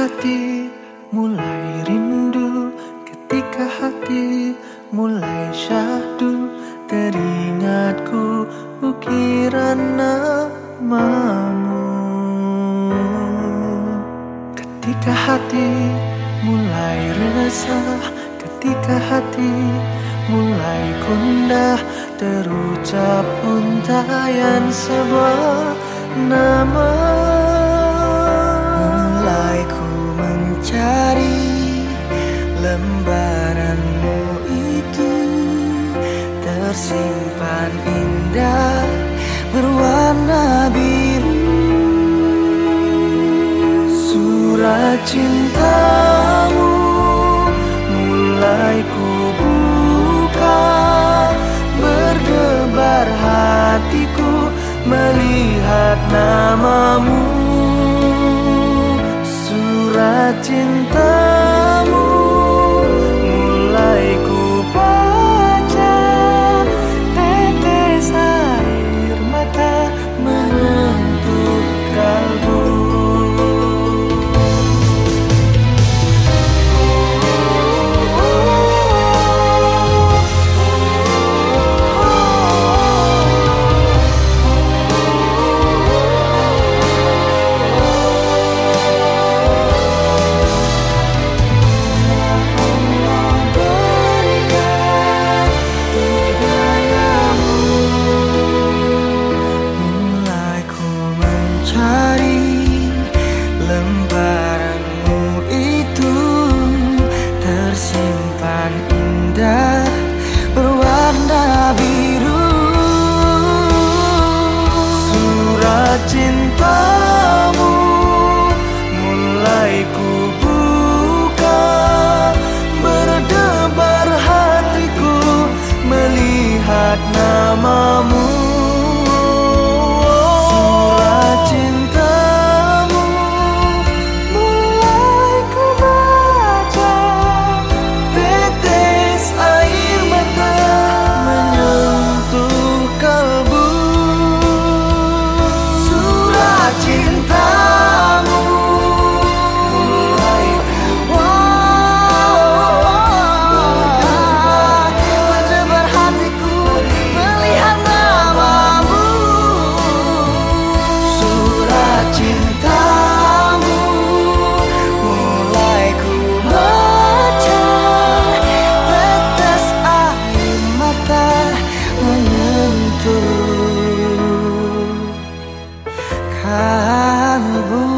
hati mulai rindu, ketika hati mulai syahdu, teringatku ukiran namamu. Ketika hati mulai resah, ketika hati mulai gundah, terucap untayan sebuah nama. Mulai ku mencari lembaranmu itu, tersimpan indah berwarna biru. Surat cintamu mulai ku buka, berdebar hatiku melihat namamu. Surat cintamu mulai ku baca, tetes air mata menyentuh kalbu. Lembaranmu itu tersimpan indah berwarna biru. Surat cintamu mulai ku buka, berdebar hatiku melihat namamu. Kalbu